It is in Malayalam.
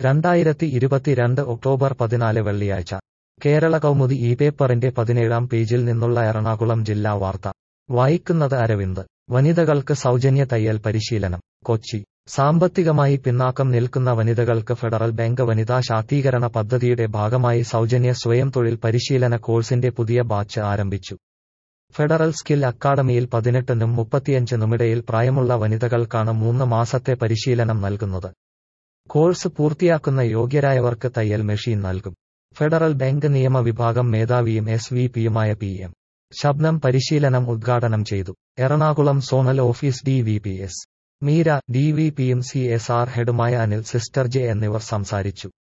2022 ഒക്ടോബർ 14 വെള്ളിയാഴ്ച കേരള കൗമുദി ഈ പേപ്പറിന്റെ 17-ാം പേജിൽ നിന്നുള്ള എറണാകുളം ജില്ലാ വാർത്ത വായിക്കുന്നത് അരവിന്ദ്. വനിതകൾക്ക് സൗജന്യ തയ്യൽ പരിശീലനം. കൊച്ചി. സാമ്പത്തികമായി പിന്നാക്കം നിൽക്കുന്ന വനിതകൾക്ക് ഫെഡറൽ ബാങ്ക് വനിതാ ശാക്തീകരണ പദ്ധതിയുടെ ഭാഗമായി സൗജന്യ സ്വയം തൊഴിൽ പരിശീലന കോഴ്സിന്റെ പുതിയ ബാച്ച് ആരംഭിച്ചു. ഫെഡറൽ സ്കിൽ അക്കാഡമിയിൽ 18-നും 35-നുമിടയിൽ പ്രായമുള്ള വനിതകൾക്കാണ് 3 മാസത്തെ പരിശീലനം നൽകുന്നത്. കോഴ്സ് പൂർത്തിയാക്കുന്ന യോഗ്യരായവർക്ക് തയ്യൽ മെഷീൻ നൽകും. ഫെഡറൽ ബാങ്ക് നിയമ വിഭാഗം മേധാവിയും SVPയുമായ PM ശബ്നം പരിശീലനം ഉദ്ഘാടനം ചെയ്തു. Ernakulam zonal office DVP S. Meera, DVPയും CSR ഹെഡുമായ അനിൽ സിസ്റ്റർ ജെ എന്നിവർ സംസാരിച്ചു.